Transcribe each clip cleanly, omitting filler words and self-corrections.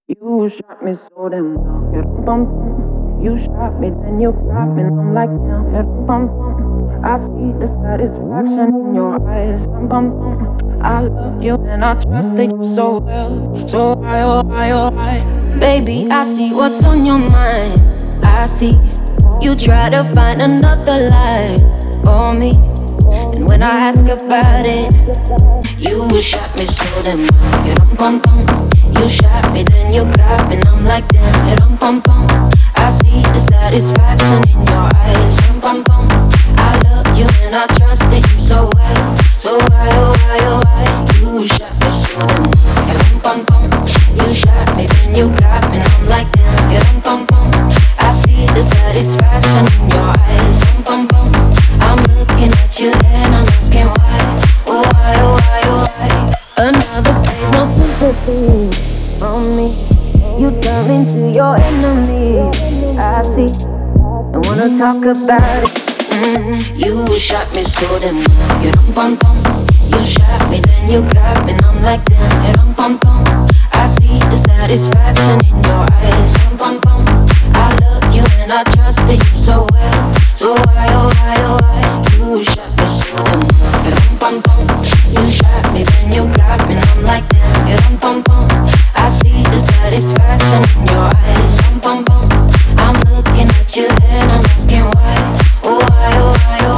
You shot me so damn well. Yeah, bum bum. You shot me, then you got me, and I'm like damn. Yeah, bum bum. I see the satisfaction in your eyes. Bum bum bum. I love you and I trusted you so well. So why oh why oh why? Baby, I see what's on your mind. I see you try to find another lie for me. And when I ask about it, you shot me so damn well. You dum bum bum. You shot me, then you got me, and I'm like damn. You dum bum bum. I see the satisfaction in your eyes. Dum bum bum. I loved you and I trusted you so well. So why oh why oh why? You shot me so damn well. You dum bum bum. You shot me, then you got me, and I'm like damn. You dum bum bum. I see the satisfaction in your eyes. Dum bum bum. I'm looking at you and I'm asking why. Oh why, oh why, oh why? Another phase, no sympathy from me. You turn into your enemy. I see. I wanna talk about it. You shot me so damn well. You dum bum bum. You shot me, then you got me, and I'm like damn. You dum bum bum. I see the satisfaction in your eyes. Dum bum bum. I loved you and I trusted you so well. So why, oh why, oh why? You shot me so damn well. You dum bum bum. You shot me, then you got me, and I'm like damn. You dum bum bum. I see the satisfaction in your eyes. Dum bum bum. I'm looking at you and I'm asking why. Oh why, oh why, oh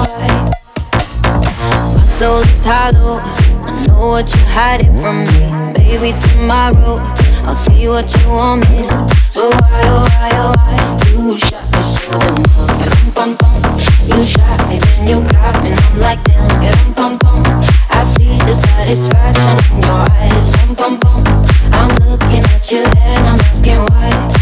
why? My soul is hollow. I know what you're hiding from me. Baby, tomorrow I'll see what you want me to. So why, oh why, oh why? You shot me so damn well. Yeah, bum bum. You shot me, then you got me, and I'm like damn. Yeah, bum bum. I see the satisfaction in your eyes. Bum bum. I'm looking at you and I'm asking why.